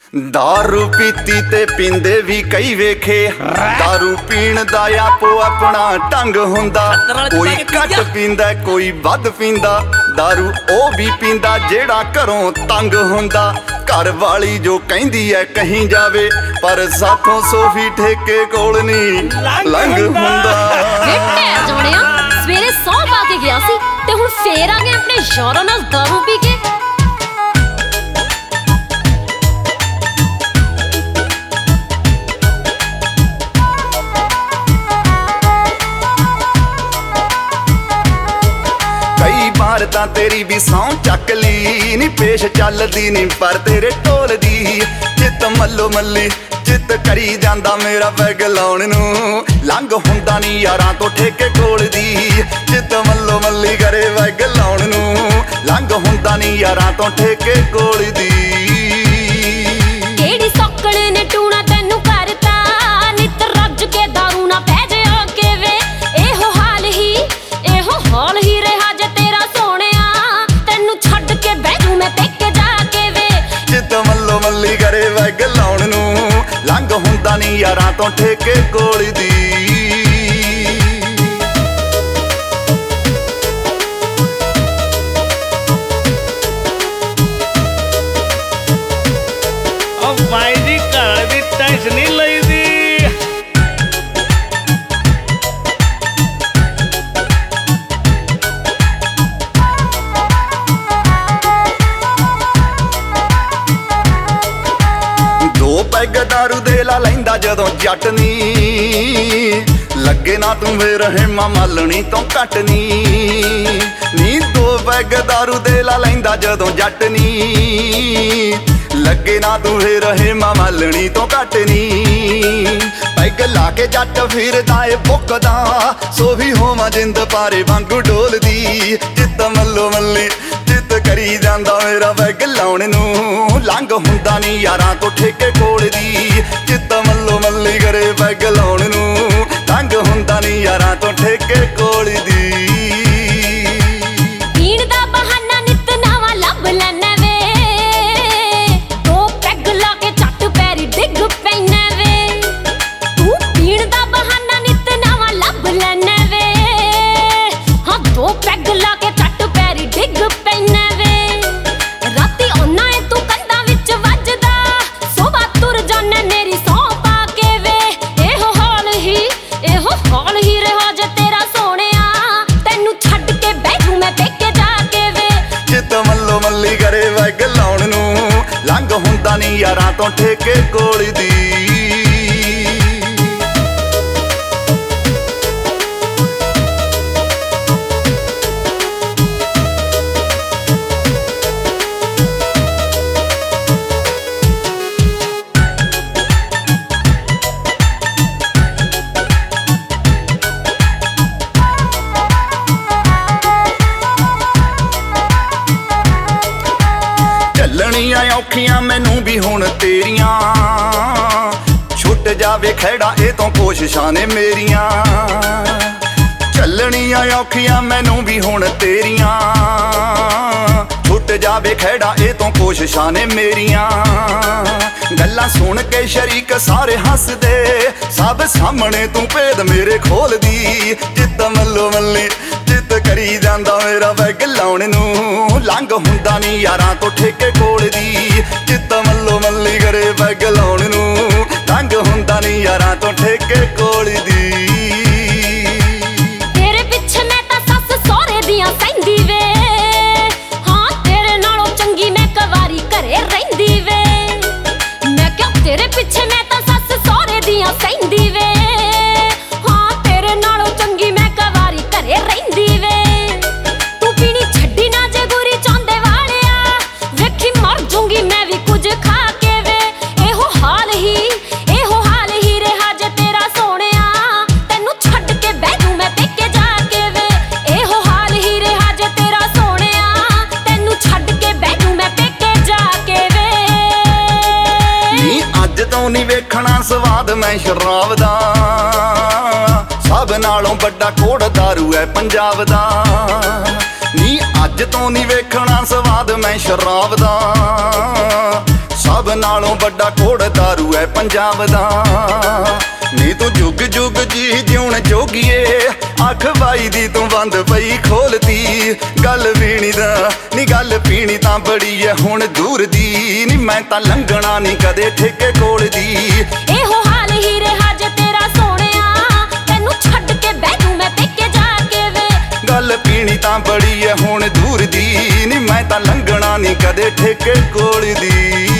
दारू पीती ते पींदे भी कई वेखे। दारू पीण दा आपो अपना ढंग हुंदा। कोई घट पींदा कोई वध पींदा। दारू ओ भी पींदा जेड़ा घरों तंग हुंदा। घर वाली जो कहंदी है कहीं जावे पर साथों सोफी ठेके कोल नहीं लंघ हुंदा। सवेरे 100 पा के गया सी ते हुण फेर आ गए अपने यारां नाल दारू पी के। तां तेरी भी सौं चक ली नी पेश चलदी नी पर तेरे ढोल दी। चित मल्लो मल्ली चित करी जांदा मेरा पैग लाउण नूं लंघ हुंदा नी यारां तो ठेके कोल दी। चित मल्लो मल्ली करे पैग लाउण नूं लंघ हुंदा नी यारां तो ठेके कोल दी। केड़ी सौकल ने टूणा तैनू करता नित रज के दारू ना पै जा के वे। एहो हाल ही रहा जे तेरा सोहणिया तैनू छड्ड के बैठू मैं पेके जाके वे। चित मल्लो मल्ली करे पैग लाउण नूं लंघ हुंदा नी यारां तो ठेके कोल दी। भाई जी घर की टेंशन नहीं लईदी। दो पैग दारू दे ला लैंदा जदों जट नी लगे ना तू मेरे हेमा मालनी तो घट नी। दो पैग दारू दे ला लैंदा जदों जट नी लगे ना तू फिर हेमा मालनी तो घट नी। पैग ला के जट फिरदा ए बुकदा सो भी होवां जिंद पारे वांगू डोलदी। चित मल्लो मल्ली चित करी जांदा मेरा पैग लाउण नूं लंघ हुंदा नी यारां तो ठेके कोल दी। चित मल्लो मल्ली करे पैग लाउण नूं लंघ हुंदा नी यारां तो ठेके कोल दी। पीण दा बहाना नित नवां लभ लैना वे। दो पैग ला के झट पैरी डिग पैना वे। तू पीण दा बहाना नित नवां लभ लैना वे। हाँ दो पैग ला के झट पैरी डिग पैना वे। राती औना ए तू कंधां विच वजदा सुबह तुर जाने मेरी सौं पा के वे। एहो हाल ही रहा जे तेरा सोहणिया तैनू छड्ड के बैठू मैं पेके जाके वे। चित मल्लो मल्ली करे पैग लाउण नूं लंघ हुंदा नी यारां तो ठेके कोल दी। ਚੱਲਣੀਆਂ ਔਖੀਆਂ ਮੈਨੂੰ ਵੀ ਹੁਣ ਤੇਰੀਆਂ ਛੁੱਟ ਜਾਵੇ ਖਹਿੜਾ ਇਹ ਤੋਂ ਕੋਸ਼ਿਸ਼ਾਂ ਨੇ ਮੇਰੀਆਂ। ਚੱਲਣੀਆਂ ਔਖੀਆਂ ਮੈਨੂੰ ਵੀ ਹੁਣ ਤੇਰੀਆਂ ਛੁੱਟ ਜਾਵੇ ਖਹਿੜਾ ਇਹ ਤੋਂ ਕੋਸ਼ਿਸ਼ਾਂ ਨੇ ਮੇਰੀਆਂ। ਗੱਲਾਂ ਸੁਣ ਕੇ ਸ਼ਰੀਕ ਸਾਰੇ ਹੱਸਦੇ ਸਭ ਸਾਹਮਣੇ ਤੂੰ ਭੇਦ ਮੇਰੇ ਖੋਲਦੀ। ਜਿੱਤ ਮੱਲੋ ਮੱਲੀ ਜਿੱਤ ਕਰੀ ਜਾਂਦਾ ਮੇਰਾ ਪੈਗ ਲਾਉਣ ਨੂੰ ਲੰਘ ਹੁੰਦਾ ਨੀ ਯਾਰਾਂ ਤੋਂ ਠੇਕੇ ਕੋਲ ਦੀ। ਜਿੱਤ ਮੱਲੋ ਮੱਲੀ ਕਰੇ ਪੈਗ ਲਾਉਣ ਨੂੰ ਲੰਘ ਹੁੰਦਾ ਨੀ ਯਾਰਾਂ ਤੋਂ ਠੇਕੇ ਕੋਲ ਦੀ। ਤੇਰੇ ਪਿੱਛੇ ਮੈਂ ਤਾਂ ਸੱਸ ਸਹੁਰੇ ਦੀਆਂ ਸਹਿੰਦੀ ਵੇ। ਹਾਂ ਤੇਰੇ ਨਾਲੋਂ ਚੰਗੀ ਮੈਂ ਕਵਾਰੀ ਘਰੇ ਰਹਿੰਦੀ ਵੇ। ਮੈਂ ਕਿਹਾ ਤੇਰੇ ਪਿੱਛੇ ਮੈਂ ਤਾਂ ਸੱਸ ਸਹੁਰੇ ਦੀਆਂ ਸਹਿੰਦੀ ਵੇ। ਹਾਂ ਤੇਰੇ ਨਾਲੋਂ ਚੰਗੀ ਮੈਂ ਕਵਾਰੀ ਘਰੇ ਰਹਿੰਦੀ ਵੇ। ਤੂੰ ਪੀਣੀ ਛੱਡੀ ਨਾ ਜੇ ਗੁਰੀ ਚਾਹੁੰਦੇ ਵਾਲਿਆ ਵੇਖੀ ਮਰ ਜੂੰਗੀ ਮੈਂ ਵੀ ਕੁਝ ਖਾ ਕੇ ਵੇ। ਇਹੋ ਹਾਲ ਹੀ ਰਿਹਾ ਜੇ ਤੇਰਾ ਸੋਹਣਿਆ ਤੈਨੂੰ ਛੱਡ ਕੇ ਬਹਿ ਜੂ ਮੈਂ ਪੇਕੇ ਜਾ ਕੇ ਵੇ। ਇਹੋ ਹਾਲ ਹੀ ਰਿਹਾ ਜੇ ਤੇਰਾ ਸੋਹਣਿਆ ਤੈਨੂੰ ਛੱਡ ਕੇ ਬਹਿ ਜੂ ਮੈਂ ਪੇਕੇ ਜਾ ਕੇ ਵੇ। ਨੀ ਅੱਜ ਤੋਂ ਨੀ ਵੇਖਣਾ ਸਵਾਦ ਮੈਂ ਸ਼ਰਾਬ ਦਾ ਸਭ ਨਾਲੋਂ ਵੱਡਾ ਕੋੜ ਦਾਰੂ ਹੈ ਪੰਜਾਬ ਦਾ। ਨੀ ਅੱਜ ਤੋਂ ਨੀ ਵੇਖਣਾ ਸਵਾਦ ਮੈਂ ਸ਼ਰਾਬ ਦਾ ਸਭ ਨਾਲੋਂ ਵੱਡਾ ਕੋੜ ਦਾਰੂ ਐ ਪੰਜਾਬ ਦਾ। ਨੀ ਤੂੰ ਜੁਗ ਜੁਗ ਜੀ ਜਿਉਣ ਜੋਗੀਏ, ਅੱਖ ਵਾਈ ਦੀ ਤੂੰ ਬੰਦ ਪਈ ਖੋਲਤੀ। ਗੱਲ ਵੀਣੀ ਦਾ ਨੀ ਗੱਲ ਪੀਣੀ ਤਾਂ ਬੜੀ ਐ ਹੁਣ ਦੂਰ ਦੀ। ਨੀ ਮੈਂ ਤਾਂ ਲੰਘਣਾ ਨੀ ਕਦੇ ਠੇਕੇ ਕੋਲ ਦੀ। ਇਹੋ ਹਾਲ ਹੀ ਰਿਹਾ ਜੇ ਤੇਰਾ ਸੋਹਣਿਆ, ਤੈਨੂੰ ਛੱਡ ਕੇ ਬਹਿ ਜੂ ਮੈਂ ਪੇਕੇ ਜਾ ਕੇ ਵੇ। ਗੱਲ ਪੀਣੀ ਤਾਂ ਬੜੀ ਐ ਹੁਣ ਦੂਰ ਦੀ। ਨੀ ਮੈਂ ਤਾਂ ਲੰਘਣਾ ਨੀ ਕਦੇ ਠੇਕੇ ਕੋਲ ਦੀ।